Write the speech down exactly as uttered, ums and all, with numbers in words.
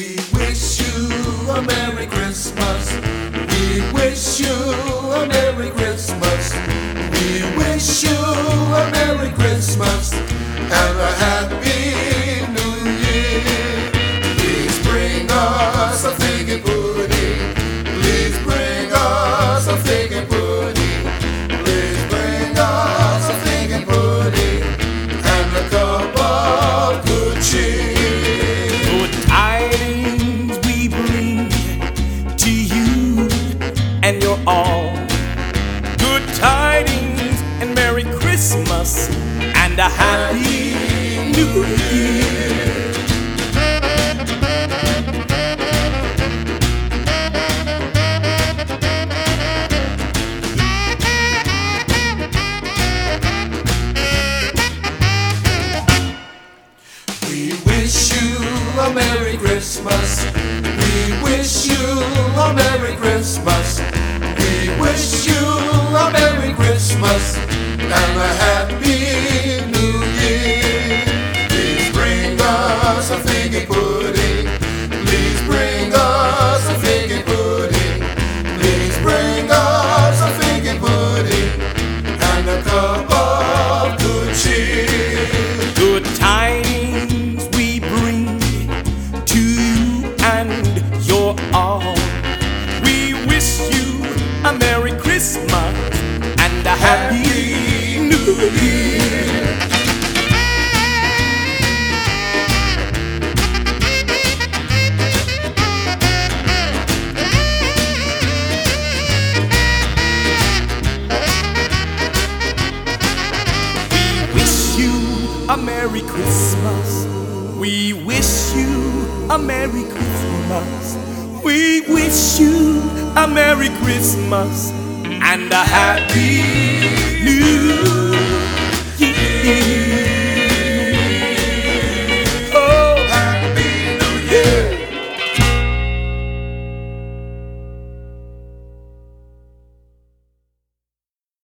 We wish you a Merry Christmas. We wish you a Merry Christmas. We wish you a Merry Christmas and a Happy New Year. Please bring us a figgy pudding. Please bring us a figgy pudding. Please bring us a figgy pudding and a cup of good cheer. Good tidings we bring to you and your all. Good tidings and Merry Christmas and a Happy New Year. We wish you a Merry Christmas. We wish you a Merry Christmas. We wish you a Merry Christmas and a Happy New Year. Please bring us a figgy pudding. Please bring us a figgy pudding. Please bring us a figgy pudding and a cup of good cheer. Good tidings we bring to you and your all. We wish you a Merry Christmas and a Happy New Year. We wish you a Merry Christmas. We wish you a Merry Christmas. We wish you a Merry Christmas and a Happy New Year.